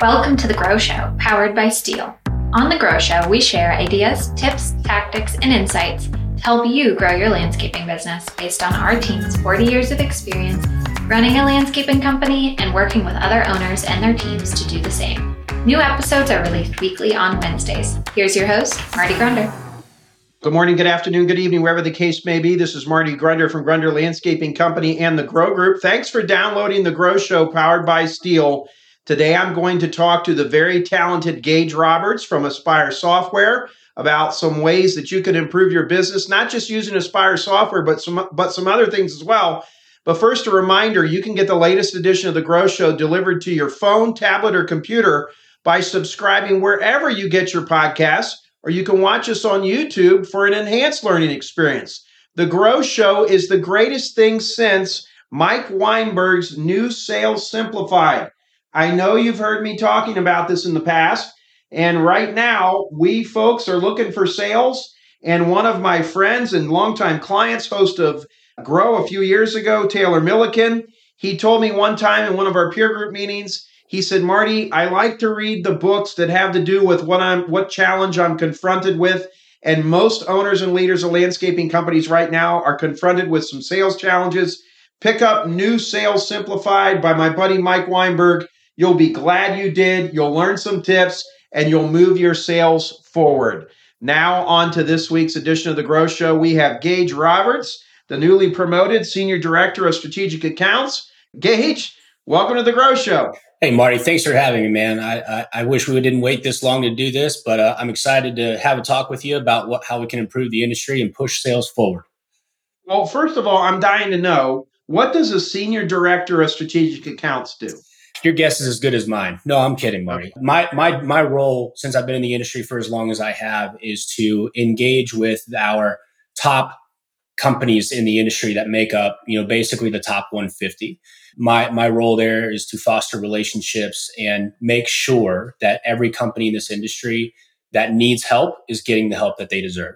Welcome to The Grow Show, powered by Steel. On The Grow Show, we share ideas, tips, tactics, and insights to help you grow your landscaping business based on our team's 40 years of experience running a landscaping company and working with other owners and their teams to do the same. New episodes are released weekly on Wednesdays. Here's your host, Marty Grunder. Good morning, good afternoon, good evening, wherever the case may be. This is Marty Grunder from Grunder Landscaping Company and The Grow Group. Thanks for downloading The Grow Show, powered by Steel. Today, I'm going to talk to the very talented Gage Roberts from Aspire Software about some ways that you can improve your business, not just using Aspire Software, but some other things as well. But first, a reminder, you can get the latest edition of The Grow Show delivered to your phone, tablet, or computer by subscribing wherever you get your podcasts, or you can watch us on YouTube for an enhanced learning experience. The Grow Show is the greatest thing since Mike Weinberg's new Sales Simplified. I know you've heard me talking about this in the past, and right now, we folks are looking for sales, and one of my friends and longtime clients, host of Grow a few years ago, Taylor Milliken, he told me one time in one of our peer group meetings, he said, Marty, I like to read the books that have to do with what challenge I'm confronted with. And most owners and leaders of landscaping companies right now are confronted with some sales challenges. Pick up New Sales Simplified by my buddy Mike Weinberg. You'll be glad you did. You'll learn some tips and you'll move your sales forward. Now on to this week's edition of The Grow Show. We have Gage Roberts, the newly promoted Senior Director of Strategic Accounts. Gage, welcome to The Grow Show. Hey, Marty, thanks for having me, man. I wish we didn't wait this long to do this, but I'm excited to have a talk with you about how we can improve the industry and push sales forward. Well, first of all, I'm dying to know, what does a Senior Director of Strategic Accounts do? Your guess is as good as mine. No, I'm kidding, Marty. My role, since I've been in the industry for as long as I have, is to engage with our top companies in the industry that make up, basically the top 150. My role there is to foster relationships and make sure that every company in this industry that needs help is getting the help that they deserve.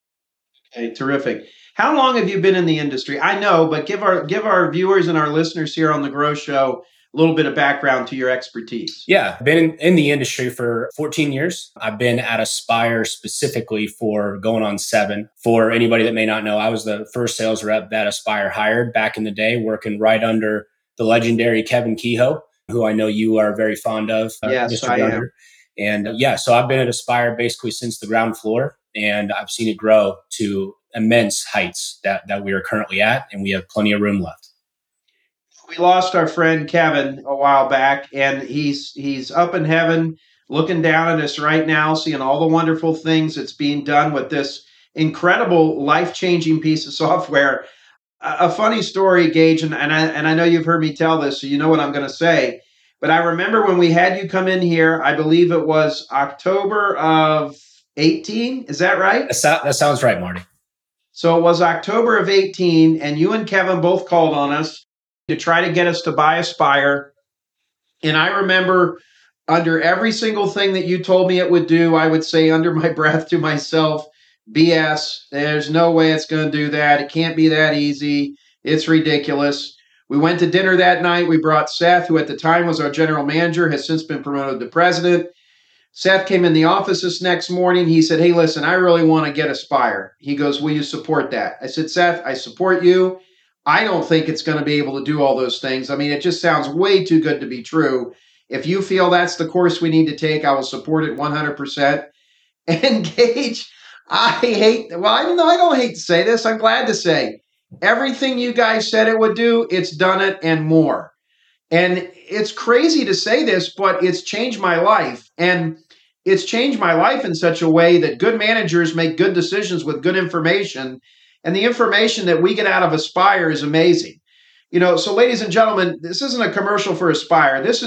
Okay, terrific. How long have you been in the industry? I know, but give our viewers and our listeners here on The Grow Show a little bit of background to your expertise. Yeah, I've been in the industry for 14 years. I've been at Aspire specifically for going on 7. For anybody that may not know, I was the first sales rep that Aspire hired back in the day, working right under the legendary Kevin Kehoe, who I know you are very fond of. Yes, Mr. I Gunner. am. And so I've been at Aspire basically since the ground floor, and I've seen it grow to immense heights that we are currently at, and we have plenty of room left. We lost our friend Kevin a while back, and he's up in heaven looking down at us right now, seeing all the wonderful things that's being done with this incredible life-changing piece of software. A funny story, Gage, and I know you've heard me tell this, so you know what I'm going to say. But I remember when we had you come in here, I believe it was October of 18. Is that right? That sounds right, Marty. So it was October of 18, and you and Kevin both called on us to try to get us to buy Aspire. And I remember under every single thing that you told me it would do, I would say under my breath to myself, BS, there's no way it's going to do that. It can't be that easy. It's ridiculous. We went to dinner that night. We brought Seth, who at the time was our general manager, has since been promoted to president. Seth came in the office this next morning. He said, hey, listen, I really want to get Aspire. He goes, will you support that? I said, Seth, I support you. I don't think it's going to be able to do all those things. I mean, it just sounds way too good to be true. If you feel that's the course we need to take, I will support it 100%. And Gage, I don't hate to say this. I'm glad to say everything you guys said it would do, it's done it and more. And it's crazy to say this, but it's changed my life. And it's changed my life in such a way that good managers make good decisions with good information. And the information that we get out of Aspire is amazing. So ladies and gentlemen, this isn't a commercial for Aspire. This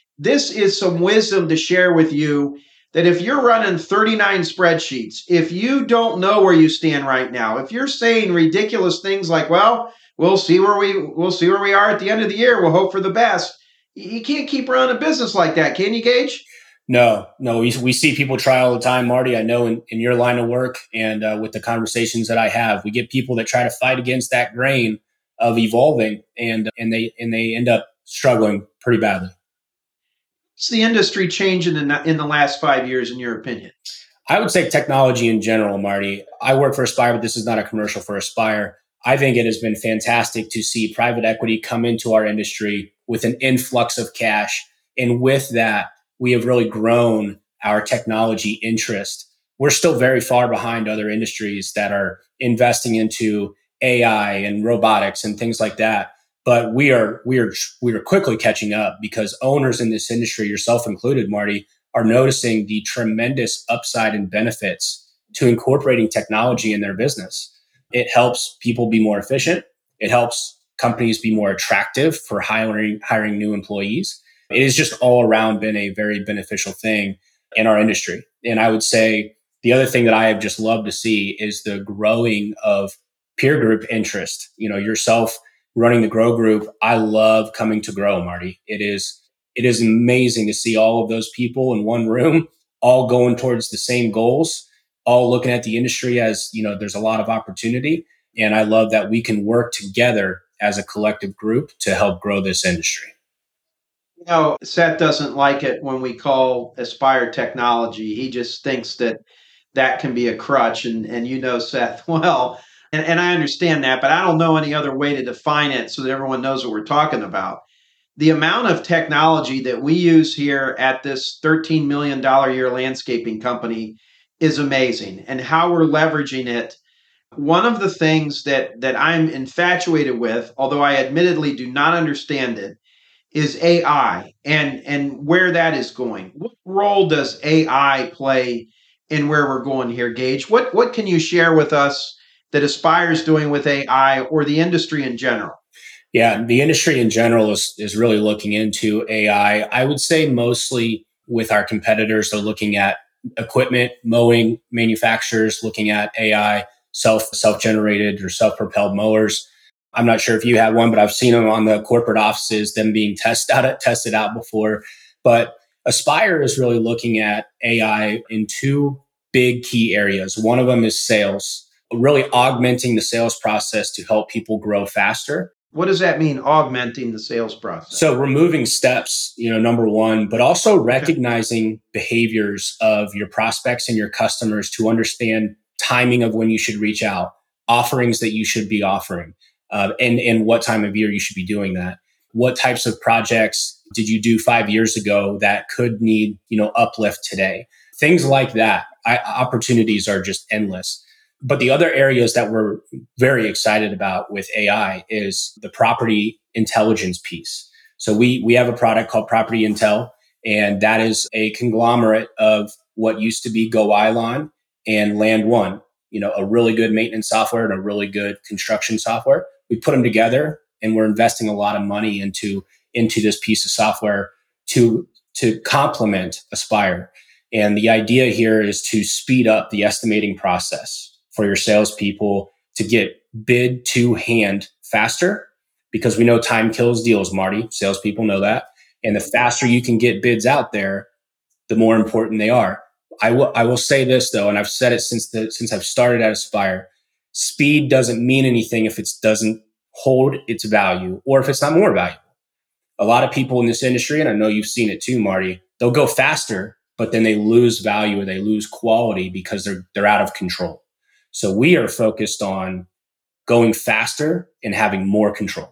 is some wisdom to share with you that if you're running 39 spreadsheets, if you don't know where you stand right now, if you're saying ridiculous things like, well, we'll see where we are at the end of the year, we'll hope for the best. You can't keep running a business like that, can you, Gage? No, we see people try all the time, Marty. I know in your line of work and with the conversations that I have, we get people that try to fight against that grain of evolving, and they end up struggling pretty badly. What's the industry changing in the last 5 years, in your opinion? I would say technology in general, Marty. I work for Aspire, but this is not a commercial for Aspire. I think it has been fantastic to see private equity come into our industry with an influx of cash. And with that, we have really grown our technology interest. We're still very far behind other industries that are investing into AI and robotics and things like that. But we are quickly catching up because owners in this industry, yourself included, Marty, are noticing the tremendous upside and benefits to incorporating technology in their business. It helps people be more efficient. It helps companies be more attractive for hiring new employees. It has just all around been a very beneficial thing in our industry. And I would say the other thing that I have just loved to see is the growing of peer group interest. You know, yourself running the Grow Group, I love coming to Grow, Marty. It is amazing to see all of those people in one room, all going towards the same goals, all looking at the industry as, you know, there's a lot of opportunity. And I love that we can work together as a collective group to help grow this industry. You know, Seth doesn't like it when we call Aspire technology. He just thinks that can be a crutch. And you know Seth well. And I understand that, but I don't know any other way to define it so that everyone knows what we're talking about. The amount of technology that we use here at this $13 million a year landscaping company is amazing, and how we're leveraging it. One of the things that I'm infatuated with, although I admittedly do not understand it, is AI and where that is going. What role does AI play in where we're going here, Gage? What can you share with us that Aspire's doing with AI, or the industry in general? Yeah, the industry in general is really looking into AI. I would say mostly with our competitors, they're looking at equipment, mowing manufacturers, looking at AI, self-generated or self-propelled mowers. I'm not sure if you have one, but I've seen them on the corporate offices, them being tested out before. But Aspire is really looking at AI in two big key areas. One of them is sales, really augmenting the sales process to help people grow faster. What does that mean, augmenting the sales process? So removing steps, number one, but also recognizing behaviors of your prospects and your customers to understand timing of when you should reach out, offerings that you should be offering, and what time of year you should be doing that. What types of projects did you do 5 years ago that could need, uplift today? Things like that. Opportunities are just endless. But the other areas that we're very excited about with AI is the property intelligence piece. So we have a product called Property Intel, and that is a conglomerate of what used to be Go Ilon and Land One, a really good maintenance software and a really good construction software. We put them together, and we're investing a lot of money into this piece of software to complement Aspire. And the idea here is to speed up the estimating process for your salespeople to get bid to hand faster, because we know time kills deals, Marty. Salespeople know that. And the faster you can get bids out there, the more important they are. I will say this though, and I've said it since I've started at Aspire: speed doesn't mean anything if it doesn't hold its value, or if it's not more valuable. A lot of people in this industry, and I know you've seen it too, Marty, they'll go faster, but then they lose value or they lose quality because they're out of control. So we are focused on going faster and having more control.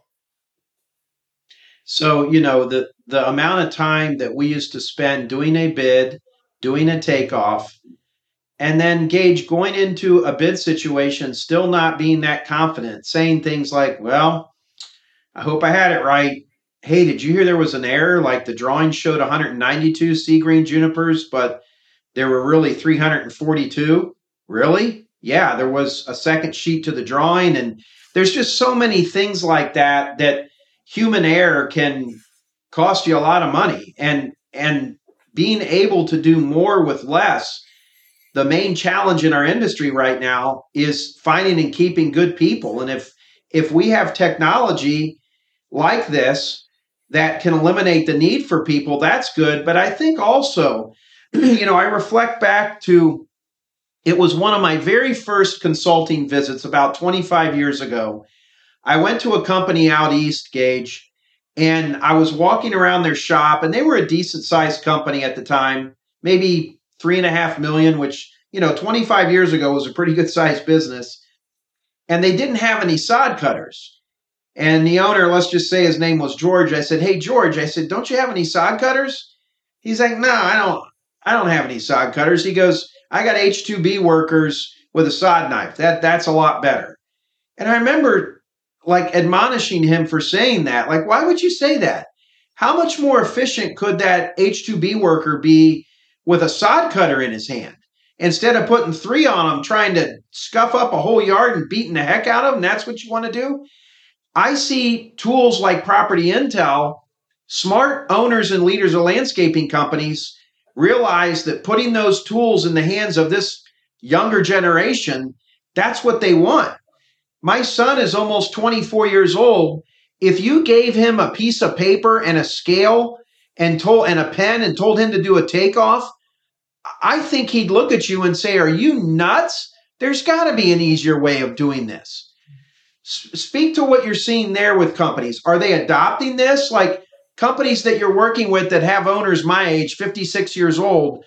So, the amount of time that we used to spend doing a bid, doing a takeoff, and then Gage going into a bid situation, still not being that confident, saying things like, well, I hope I had it right. Hey, did you hear there was an error? Like the drawing showed 192 sea green junipers, but there were really 342. Really? Yeah, there was a second sheet to the drawing. And there's just so many things like that human error can cost you a lot of money. And being able to do more with less, the main challenge in our industry right now is finding and keeping good people. And if we have technology like this that can eliminate the need for people, that's good. But I think also, I reflect back to, it was one of my very first consulting visits about 25 years ago. I went to a company out east, Gage, And I was walking around their shop, and they were a decent sized company at the time, maybe 3.5 million, which, 25 years ago was a pretty good sized business. And they didn't have any sod cutters. And the owner, let's just say his name was George. I said, "Hey, George," I said, "don't you have any sod cutters?" He's like, "No, I don't have any sod cutters." He goes, "I got H2B workers with a sod knife. That's a lot better." And I remember like admonishing him for saying that. Like, why would you say that? How much more efficient could that H2B worker be with a sod cutter in his hand? Instead of putting three on them, trying to scuff up a whole yard and beating the heck out of them, that's what you want to do? I see tools like Property Intel. Smart owners and leaders of landscaping companies realize that putting those tools in the hands of this younger generation, that's what they want. My son is almost 24 years old. If you gave him a piece of paper and a scale and a pen and told him to do a takeoff, I think he'd look at you and say, "Are you nuts? There's got to be an easier way of doing this." Speak to what you're seeing there with companies. Are they adopting this? Like companies that you're working with that have owners my age, 56 years old,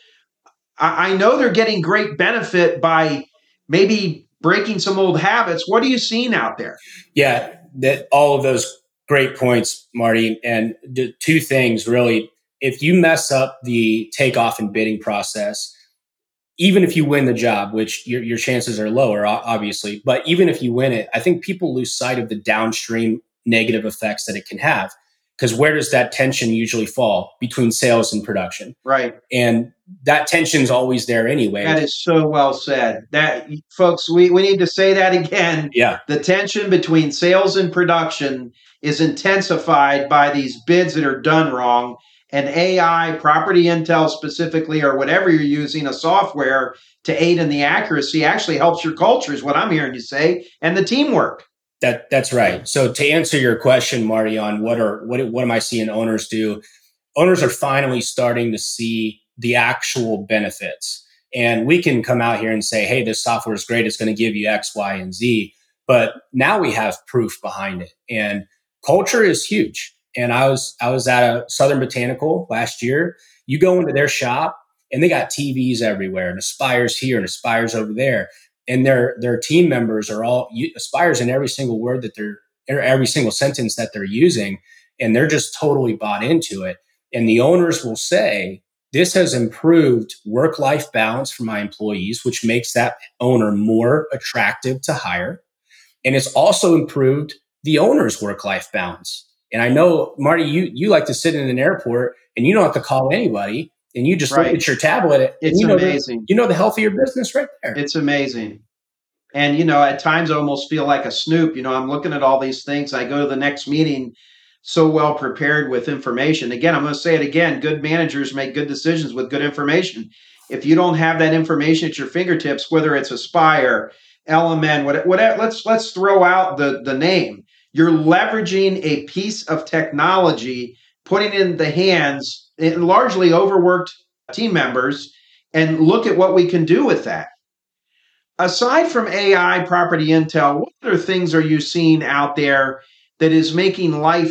I know they're getting great benefit by maybe breaking some old habits. What are you seeing out there? Yeah, that all of those great points, Marty. And the two things really, if you mess up the takeoff and bidding process, even if you win the job, which your chances are lower, obviously, but even if you win it, I think people lose sight of the downstream negative effects that it can have. Because where does that tension usually fall? Between sales and production. Right. And that tension's always there anyway. That is so well said. That, folks, we need to say that again. Yeah. The tension between sales and production is intensified by these bids that are done wrong. And AI, Property Intel specifically, or whatever you're using, a software to aid in the accuracy actually helps your culture, is what I'm hearing you say, and the teamwork. That's right. So to answer your question, Marty, on what am I seeing owners do? Owners are finally starting to see the actual benefits. And we can come out here and say, "Hey, this software is great. It's going to give you X, Y, and Z." But now we have proof behind it. And culture is huge. And I was at a Southern Botanical last year. You go into their shop and they got TVs everywhere and Aspire's here and Aspire's over there. And their team members are all Aspires in every single word every single sentence that they're using. And they're just totally bought into it. And the owners will say, "This has improved work-life balance for my employees," which makes that owner more attractive to hire. And it's also improved the owner's work-life balance. And I know, Marty, you like to sit in an airport and you don't have to call anybody. And you just look at your tablet. It's amazing. The health of your business right there. It's amazing. And, at times I almost feel like a snoop. I'm looking at all these things. I go to the next meeting so well prepared with information. Again, I'm going to say it again. Good managers make good decisions with good information. If you don't have that information at your fingertips, whether it's Aspire, LMN, whatever, let's throw out the name. You're leveraging a piece of technology, putting it in the hands largely overworked team members, and look at what we can do with that. Aside from AI, Property Intel, what other things are you seeing out there that is making life,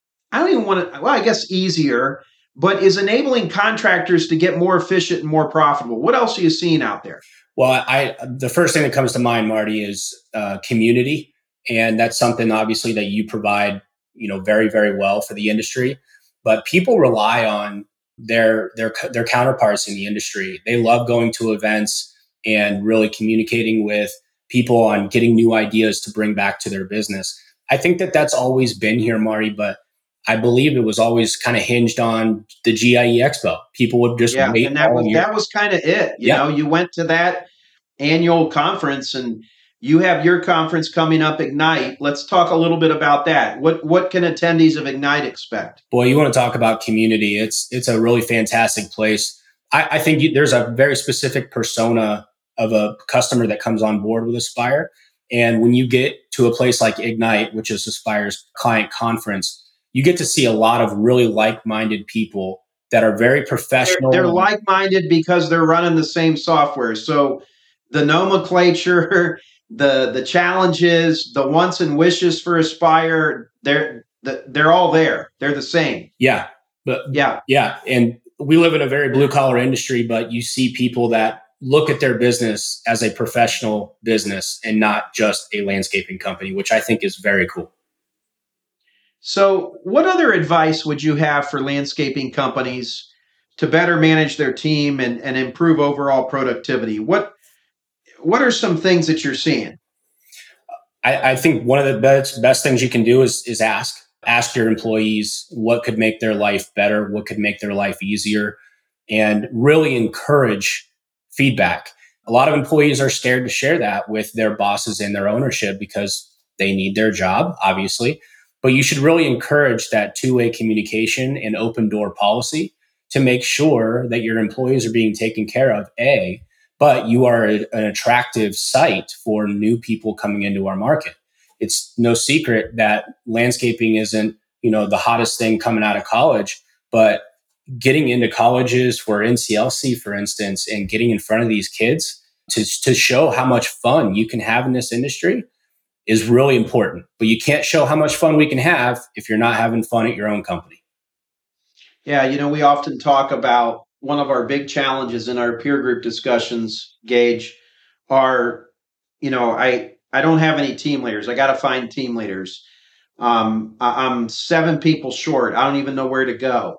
I guess easier, but is enabling contractors to get more efficient and more profitable? What else are you seeing out there? Well, the first thing that comes to mind, Marty, is community. And that's something obviously that you provide, very, very well for the industry. But people rely on their counterparts in the industry. They love going to events and really communicating with people on getting new ideas to bring back to their business. I think that's always been here, Marty, but I believe it was always kind of hinged on the GIE Expo. People would just wait. And that was kind of it. You went to that annual conference, and you have your conference coming up, Ignite. Let's talk a little bit about that. What can attendees of Ignite expect? Boy, you want to talk about community. It's a really fantastic place. I think there's a very specific persona of a customer that comes on board with Aspire. And when you get to a place like Ignite, which is Aspire's client conference, you get to see a lot of really like-minded people that are very professional. They're like-minded because they're running the same software. So the nomenclature, the challenges, the wants and wishes for Aspire, they're all there. They're the same. Yeah. But yeah. Yeah. And we live in a very blue collar industry, but you see people that look at their business as a professional business and not just a landscaping company, which I think is very cool. So what other advice would you have for landscaping companies to better manage their team and improve overall productivity? What are some things that you're seeing? I think one of the best things you can do is ask your employees what could make their life better, what could make their life easier, and really encourage feedback. A lot of employees are scared to share that with their bosses and their ownership because they need their job, obviously. But you should really encourage that two-way communication and open door policy to make sure that your employees are being taken care of, but you are an attractive site for new people coming into our market. It's no secret that landscaping isn't, the hottest thing coming out of college, but getting into colleges for NCLC, for instance, and getting in front of these kids to show how much fun you can have in this industry is really important. But you can't show how much fun we can have if you're not having fun at your own company. Yeah, we often talk about one of our big challenges in our peer group discussions, Gage, are, I don't have any team leaders. I got to find team leaders. I'm 7 people short. I don't even know where to go.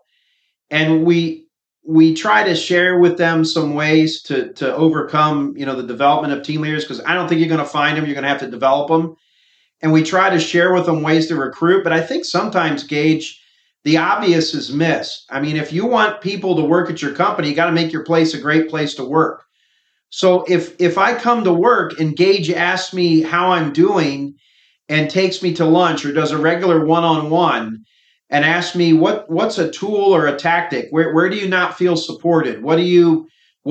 And we try to share with them some ways to overcome, the development of team leaders, because I don't think you're going to find them. You're going to have to develop them. And we try to share with them ways to recruit. But I think sometimes, Gage, the obvious is missed. I mean, if you want people to work at your company, you got to make your place a great place to work. So if I come to work and Gage asks me how I'm doing and takes me to lunch or does a regular one-on-one and asks me what's a tool or a tactic, where do you not feel supported? What do you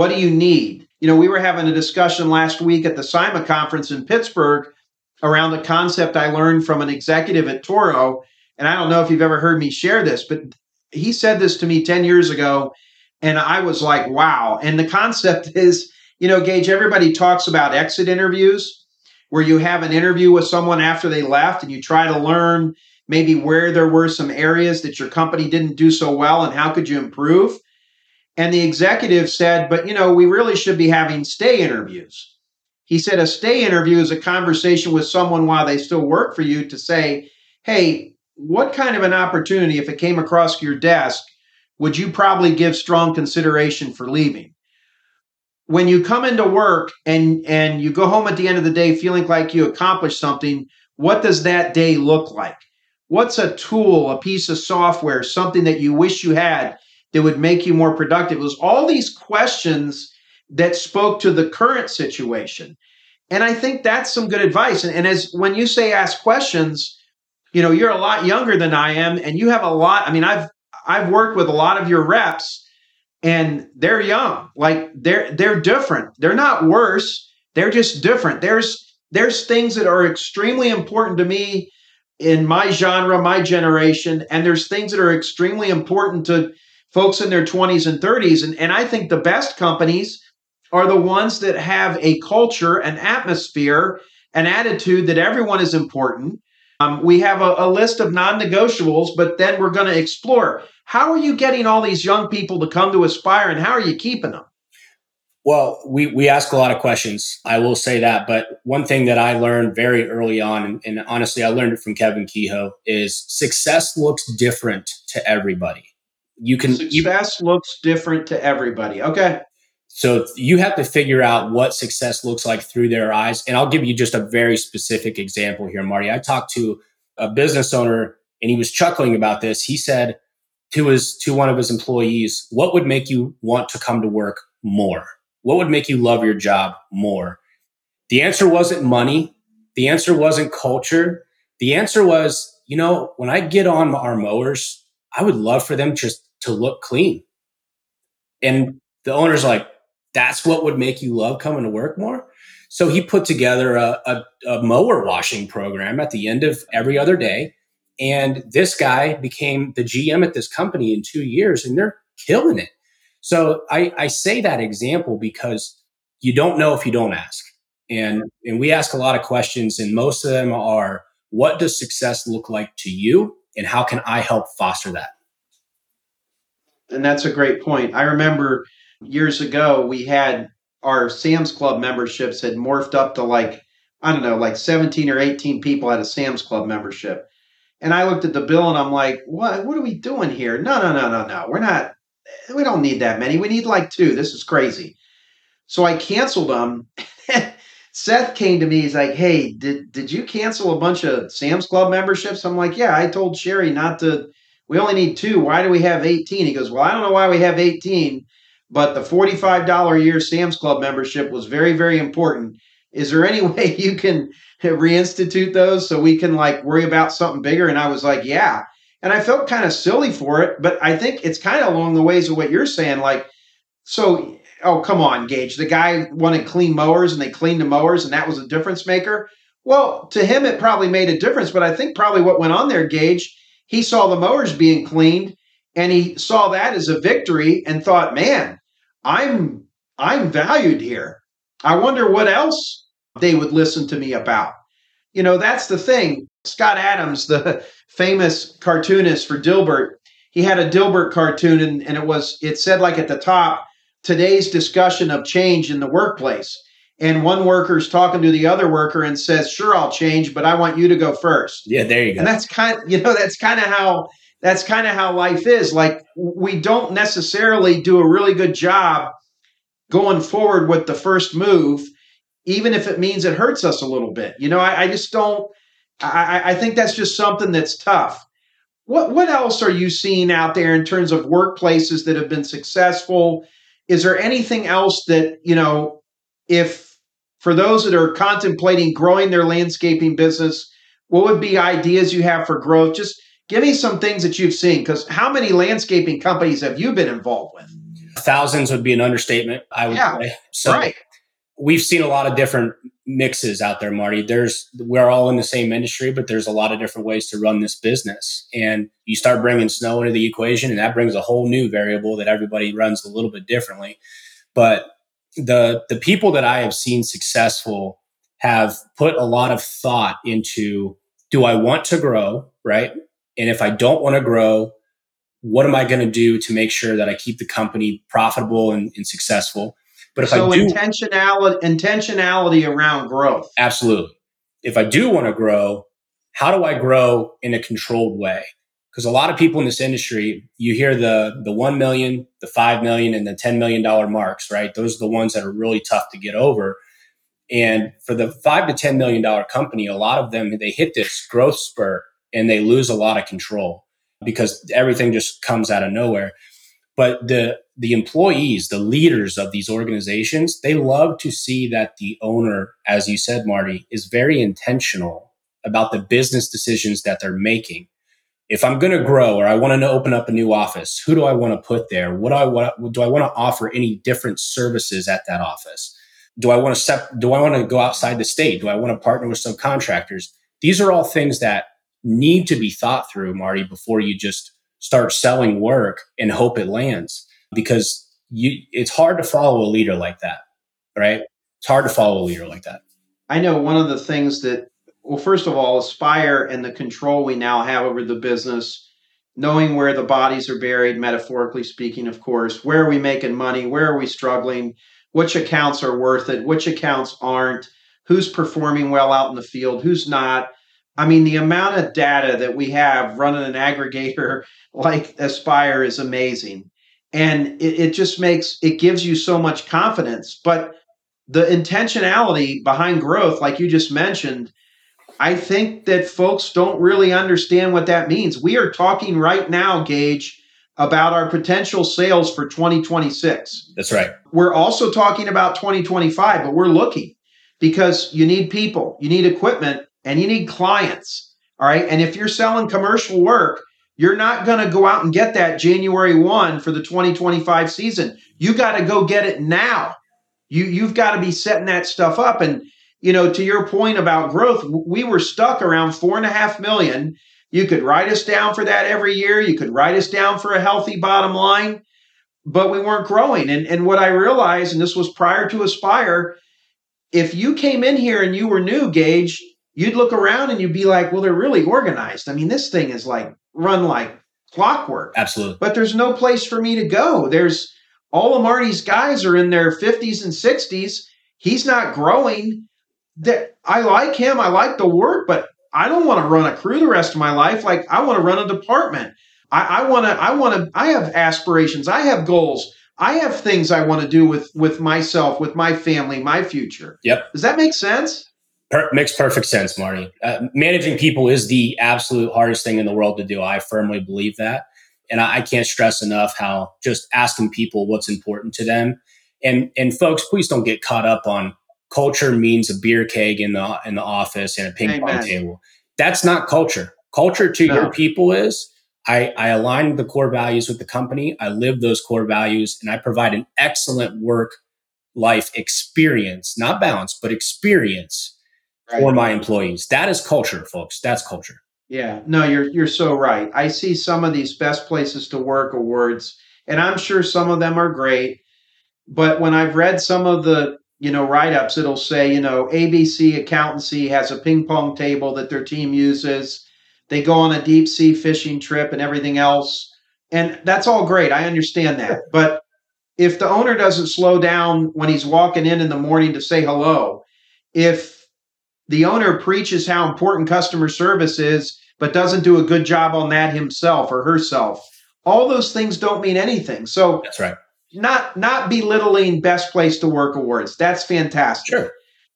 need? We were having a discussion last week at the SIMA conference in Pittsburgh around the concept I learned from an executive at Toro. And I don't know if you've ever heard me share this, but he said this to me 10 years ago. And I was like, wow. And the concept is, Gage, everybody talks about exit interviews where you have an interview with someone after they left and you try to learn maybe where there were some areas that your company didn't do so well and how could you improve. And the executive said, but, we really should be having stay interviews. He said a stay interview is a conversation with someone while they still work for you to say, hey, what kind of an opportunity, if it came across your desk, would you probably give strong consideration for leaving? When you come into work and you go home at the end of the day feeling like you accomplished something, what does that day look like? What's a tool, a piece of software, something that you wish you had that would make you more productive? It was all these questions that spoke to the current situation. And I think that's some good advice. And as when you say ask questions, you're a lot younger than I am, and you have a lot. I mean, I've worked with a lot of your reps, and they're young. Like they're different. They're not worse. They're just different. There's things that are extremely important to me in my genre, my generation, and there's things that are extremely important to folks in their 20s and 30s. And I think the best companies are the ones that have a culture, an atmosphere, an attitude that everyone is important. We have a list of non-negotiables, but then we're going to explore. How are you getting all these young people to come to Aspire, and how are you keeping them? Well, we ask a lot of questions. I will say that. But one thing that I learned very early on, and honestly, I learned it from Kevin Kehoe, is success looks different to everybody. Success looks different to everybody. Okay. So you have to figure out what success looks like through their eyes. And I'll give you just a very specific example here, Marty. I talked to a business owner and he was chuckling about this. He said to one of his employees, what would make you want to come to work more? What would make you love your job more? The answer wasn't money. The answer wasn't culture. The answer was, when I get on our mowers, I would love for them just to look clean. And the owner's like, that's what would make you love coming to work more? So he put together a mower washing program at the end of every other day. And this guy became the GM at this company in 2 years, and they're killing it. So I say that example because you don't know if you don't ask. And we ask a lot of questions, and most of them are, what does success look like to you? and how can I help foster that? And that's a great point. I remember years ago, we had our Sam's Club memberships had morphed up to I don't know, like 17 or 18 people had a Sam's Club membership. And I looked at the bill and I'm like, what are we doing here? No. We don't need that many. We need like 2. This is crazy. So I canceled them. Seth came to me. He's like, hey, did you cancel a bunch of Sam's Club memberships? I'm like, yeah, I told Sherry not to. We only need 2. Why do we have 18? He goes, well, I don't know why we have 18, but the $45 a year Sam's Club membership was very, very important. Is there any way you can reinstitute those so we can worry about something bigger? And I was like, yeah. And I felt kind of silly for it, but I think it's kind of along the ways of what you're saying. Oh, come on, Gage. The guy wanted clean mowers and they cleaned the mowers and that was a difference maker. Well, to him, it probably made a difference, but I think probably what went on there, Gage, he saw the mowers being cleaned and he saw that as a victory and thought, man, I'm valued here. I wonder what else they would listen to me about. That's the thing. Scott Adams, the famous cartoonist for Dilbert, he had a Dilbert cartoon and it said at the top, today's discussion of change in the workplace. And one worker's talking to the other worker and says, sure, I'll change, but I want you to go first. Yeah, there you go. And that's kind of how life is. We don't necessarily do a really good job going forward with the first move, even if it means it hurts us a little bit. I just don't, I think that's just something that's tough. What else are you seeing out there in terms of workplaces that have been successful? Is there anything else that, if for those that are contemplating growing their landscaping business, what would be ideas you have for growth? Just give me some things that you've seen, because how many landscaping companies have you been involved with? Thousands would be an understatement, I would say. So right. We've seen a lot of different mixes out there, Marty. We're all in the same industry, but there's a lot of different ways to run this business. And you start bringing snow into the equation, and that brings a whole new variable that everybody runs a little bit differently. But the people that I have seen successful have put a lot of thought into, do I want to grow, right? And if I don't want to grow, what am I going to do to make sure that I keep the company profitable and successful? But if I do, intentionality around growth. Absolutely. If I do want to grow, how do I grow in a controlled way? Because a lot of people in this industry, you hear the 1 million, the 5 million, and the $10 million marks, right? Those are the ones that are really tough to get over. And for the $5 to $10 million company, a lot of them, they hit this growth spurt and they lose a lot of control because everything just comes out of nowhere. But the employees, the leaders of these organizations, they love to see that the owner, as you said, Marty, is very intentional about the business decisions that they're making. If I'm going to grow or I want to open up a new office, who do I want to put there? Do I want to offer any different services at that office? Do I want to go outside the state? Do I want to partner with subcontractors? These are all things that need to be thought through, Marty, before you just start selling work and hope it lands, because it's hard to follow a leader like that, right? It's hard to follow a leader like that. I know one of the things that, well, first of all, Aspire and the control we now have over the business, knowing where the bodies are buried, metaphorically speaking, of course, where are we making money? Where are we struggling? Which accounts are worth it? Which accounts aren't? Who's performing well out in the field? Who's not? I mean, the amount of data that we have running an aggregator like Aspire is amazing. And it gives you so much confidence. But the intentionality behind growth, like you just mentioned, I think that folks don't really understand what that means. We are talking right now, Gage, about our potential sales for 2026. That's right. We're also talking about 2025, but we're looking because you need people, you need equipment, and you need clients. All right. And if you're selling commercial work, you're not going to go out and get that January 1 for the 2025 season. You got to go get it now. You've got to be setting that stuff up. And, to your point about growth, we were stuck around 4.5 million. You could write us down for that every year. You could write us down for a healthy bottom line, but we weren't growing. And what I realized, and this was prior to Aspire, if you came in here and you were new, Gage, you'd look around and you'd be like, well, they're really organized. I mean, this thing is like run like clockwork. Absolutely. But there's no place for me to go. There's all of Marty's guys are in their 50s and 60s. He's not growing. That I like him. I like the work, but I don't want to run a crew the rest of my life. Like I want to run a department. I have aspirations. I have goals. I have things I want to do with myself, with my family, my future. Yep. Does that make sense? Makes perfect sense, Marty. Managing people is the absolute hardest thing in the world to do. I firmly believe that. And I can't stress enough how just asking people what's important to them. And folks, please don't get caught up on culture means a beer keg in the office and a ping pong table. That's not culture. Culture to your people is I align the core values with the company. I live those core values and I provide an excellent work life experience, not balance, but experience for my employees. That is culture, folks. That's culture. Yeah, no, you're so right. I see some of these best places to work awards, and I'm sure some of them are great. But when I've read some of the, write-ups, it'll say, ABC Accountancy has a ping pong table that their team uses. They go on a deep sea fishing trip and everything else. And that's all great. I understand that. But if the owner doesn't slow down when he's walking in the morning to say hello, if the owner preaches how important customer service is, but doesn't do a good job on that himself or herself, all those things don't mean anything. So that's right. Not belittling best place to work awards. That's fantastic. Sure.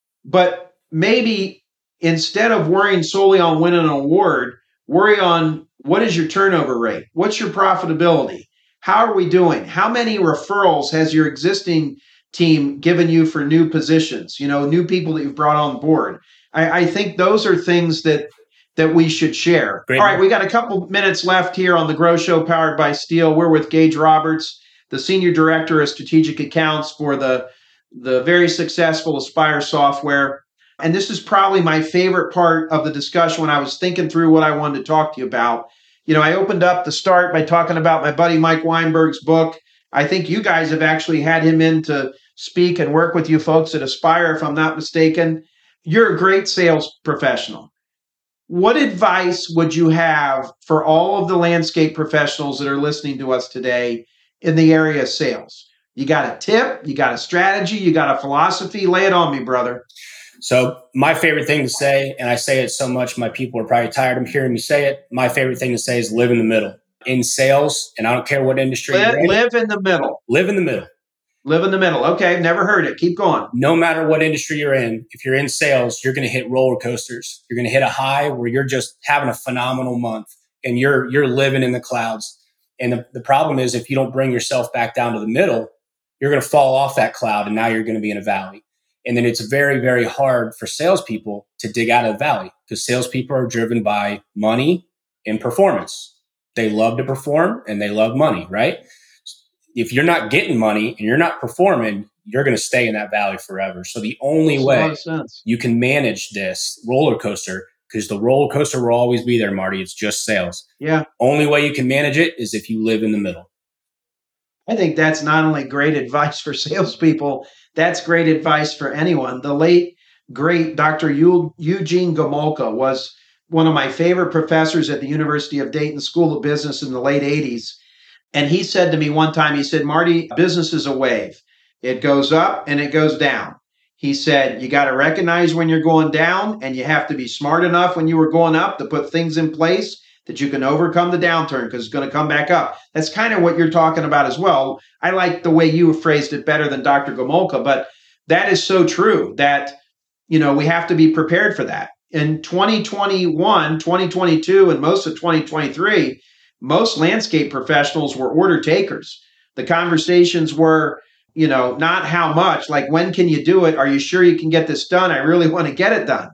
But maybe instead of worrying solely on winning an award, worry on what is your turnover rate? What's your profitability? How are we doing? How many referrals has your existing team given you for new positions? New people that you've brought on board. I think those are things that we should share. Great. All right, we got a couple minutes left here on the Grow Show powered by Steel. We're with Gage Roberts, the Senior Director of Strategic Accounts for the very successful Aspire software. And this is probably my favorite part of the discussion when I was thinking through what I wanted to talk to you about. I opened up the start by talking about my buddy Mike Weinberg's book. I think you guys have actually had him in to speak and work with you folks at Aspire, if I'm not mistaken. You're a great sales professional. What advice would you have for all of the landscape professionals that are listening to us today in the area of sales? You got a tip, you got a strategy, you got a philosophy? Lay it on me, brother. So my favorite thing to say, and I say it so much, my people are probably tired of hearing me say it. My favorite thing to say is live in the middle. In sales, and I don't care what industry you're in. Live in the middle. Live in the middle. Live in the middle. Okay, never heard it. Keep going. No matter what industry you're in, if you're in sales, you're going to hit roller coasters. You're going to hit a high where you're just having a phenomenal month and you're living in the clouds. And the problem is if you don't bring yourself back down to the middle, you're going to fall off that cloud and now you're going to be in a valley. And then it's very, very hard for salespeople to dig out of the valley because salespeople are driven by money and performance. They love to perform and they love money, right? If you're not getting money and you're not performing, you're going to stay in that valley forever. So the only way you can manage this roller coaster, because the roller coaster will always be there, Marty, it's just sales. Yeah. Only way you can manage it is if you live in the middle. I think that's not only great advice for salespeople, that's great advice for anyone. The late, great Dr. Eugene Gomulka was one of my favorite professors at the University of Dayton School of Business in the late 80s. And he said to me one time, he said, Marty, business is a wave. It goes up and it goes down. He said, you got to recognize when you're going down and you have to be smart enough when you were going up to put things in place that you can overcome the downturn because it's going to come back up. That's kind of what you're talking about as well. I like the way you phrased it better than Dr. Gomulka, but that is so true that, we have to be prepared for that. In 2021, 2022, and most of 2023, most landscape professionals were order takers. The conversations were, not how much, like when can you do it? Are you sure you can get this done? I really want to get it done.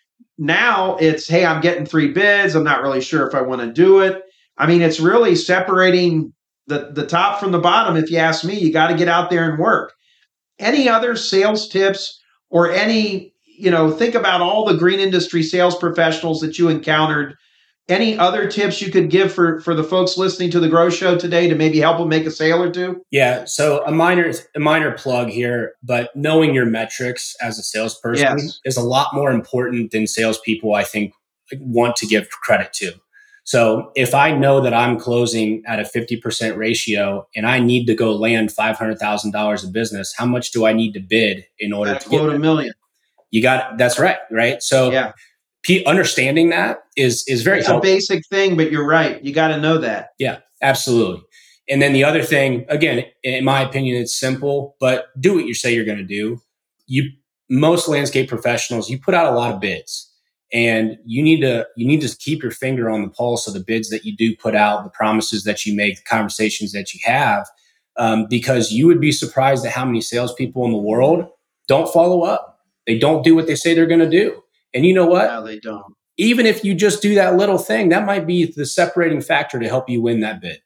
Now it's, hey, I'm getting 3 bids. I'm not really sure if I want to do it. I mean, it's really separating the top from the bottom. If you ask me, you got to get out there and work. Any other sales tips or any, think about all the green industry sales professionals that you encountered. Any other tips you could give for the folks listening to the Grow Show today to maybe help them make a sale or two? Yeah. So a minor plug here, but knowing your metrics as a salesperson is a lot more important than salespeople, I think, want to give credit to. So if I know that I'm closing at a 50% ratio and I need to go land $500,000 of business, how much do I need to bid in order to quote get $1 million? That's right. So yeah. Understanding that is very helpful. It's a basic thing, but you're right. You got to know that. Yeah, absolutely. And then the other thing, again, in my opinion, it's simple, but do what you say you're going to do. Most landscape professionals, you put out a lot of bids. And you need to keep your finger on the pulse of the bids that you do put out, the promises that you make, the conversations that you have, because you would be surprised at how many salespeople in the world don't follow up. They don't do what they say they're going to do. And you know what? No, they don't. Even if you just do that little thing, that might be the separating factor to help you win that bid.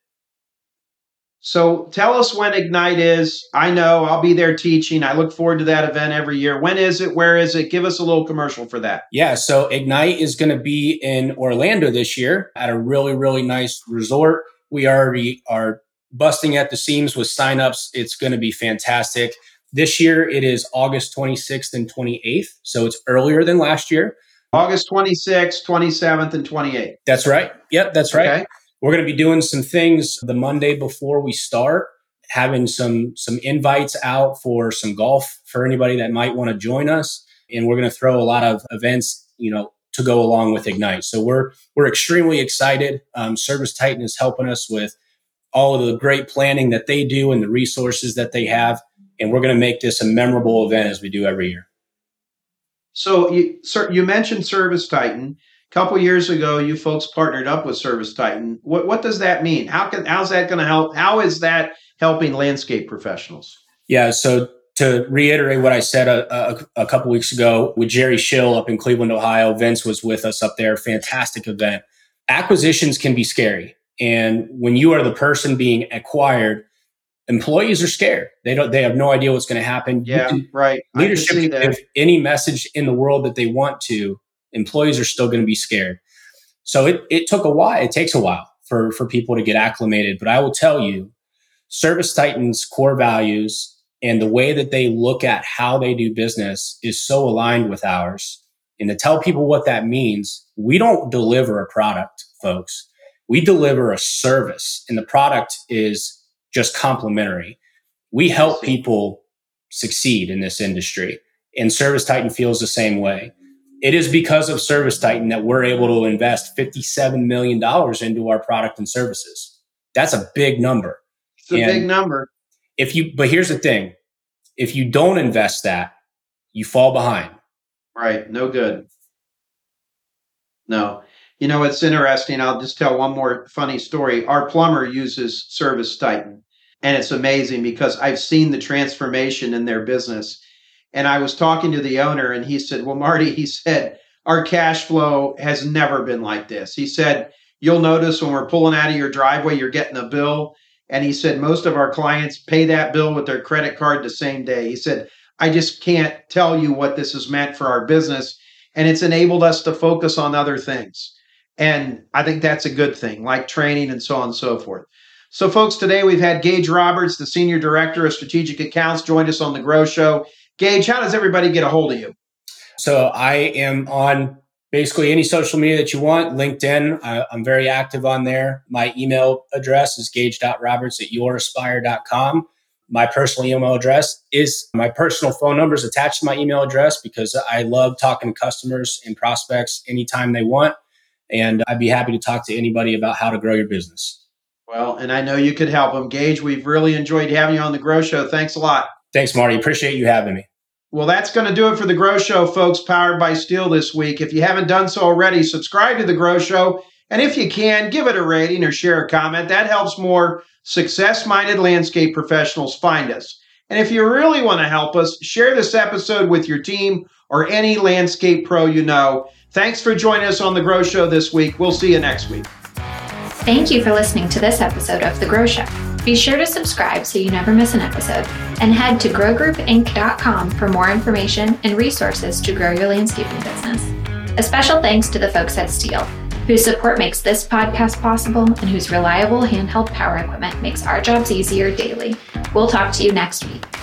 So tell us when Ignite is. I know I'll be there teaching. I look forward to that event every year. When is it? Where is it? Give us a little commercial for that. Yeah. So Ignite is going to be in Orlando this year at a really, really nice resort. We already are busting at the seams with signups. It's going to be fantastic. This year it is August 26th and 28th. So it's earlier than last year. August 26th, 27th, and 28th. That's right. Yep, that's right. Okay. We're going to be doing some things the Monday before we start, having some invites out for some golf for anybody that might want to join us. And we're going to throw a lot of events, to go along with Ignite. So we're extremely excited. ServiceTitan is helping us with all of the great planning that they do and the resources that they have. And we're going to make this a memorable event as we do every year. So you mentioned ServiceTitan. A couple years ago, you folks partnered up with ServiceTitan. What does that mean? How's that going to help? How is that helping landscape professionals? Yeah. So to reiterate what I said a couple weeks ago with Jerry Schill up in Cleveland, Ohio, Vince was with us up there. Fantastic event. Acquisitions can be scary. And when you are the person being acquired, employees are scared. They have no idea what's going to happen. Yeah, right. Leadership can give any message in the world that they want to. Employees are still going to be scared. So it took a while. It takes a while for people to get acclimated. But I will tell you, ServiceTitan's core values and the way that they look at how they do business is so aligned with ours. And to tell people what that means, we don't deliver a product, folks. We deliver a service, and the product is just complementary. We help people succeed in this industry, and ServiceTitan feels the same way. It is because of ServiceTitan that we're able to invest $57 million into our product and services. That's a big number. It's a big number. But here's the thing. If you don't invest that, you fall behind. Right. No good. No. It's interesting. I'll just tell one more funny story. Our plumber uses ServiceTitan, and it's amazing because I've seen the transformation in their business. And I was talking to the owner, and he said, well, Marty, he said, our cash flow has never been like this. He said, you'll notice when we're pulling out of your driveway, you're getting a bill. And he said, most of our clients pay that bill with their credit card the same day. He said, I just can't tell you what this has meant for our business. And it's enabled us to focus on other things. And I think that's a good thing, like training and so on and so forth. So, folks, today we've had Gage Roberts, the Senior Director of Strategic Accounts, joined us on The Grow Show. Gage, how does everybody get a hold of you? So I am on basically any social media that you want. LinkedIn, I'm very active on there. My email address is gage.roberts@youraspire.com. My personal email address is my personal phone number is attached to my email address because I love talking to customers and prospects anytime they want. And I'd be happy to talk to anybody about how to grow your business. Well, and I know you could help them. Gage, we've really enjoyed having you on The Grow Show. Thanks a lot. Thanks, Marty. Appreciate you having me. Well, that's going to do it for The Grow Show, folks, powered by Steel this week. If you haven't done so already, subscribe to The Grow Show. And if you can, give it a rating or share a comment. That helps more success-minded landscape professionals find us. And if you really want to help us, share this episode with your team or any landscape pro you know. Thanks for joining us on The Grow Show this week. We'll see you next week. Thank you for listening to this episode of The Grow Show. Be sure to subscribe so you never miss an episode, and head to growgroupinc.com for more information and resources to grow your landscaping business. A special thanks to the folks at Steel, whose support makes this podcast possible and whose reliable handheld power equipment makes our jobs easier daily. We'll talk to you next week.